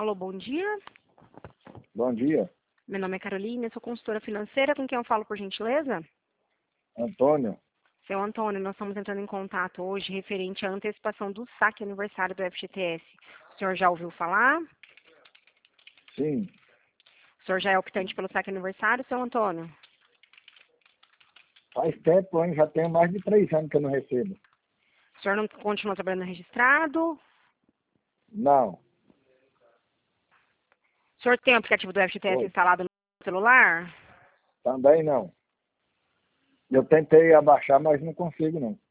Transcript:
Alô, bom dia. Bom dia, Meu nome é Carolina, eu sou consultora financeira. Com quem eu falo, por gentileza? Antônio. Seu Antônio, nós estamos entrando em contato hoje referente à antecipação do saque aniversário do FGTS. O senhor já ouviu falar? Sim, O senhor já é optante pelo saque aniversário, seu Antônio? faz tempo, hein? Já tem mais de 3 anos que eu não recebo. O senhor não continua trabalhando registrado? Não, O senhor tem o aplicativo do FGTS oi, instalado no celular? também não. Eu tentei abaixar, mas não consigo não.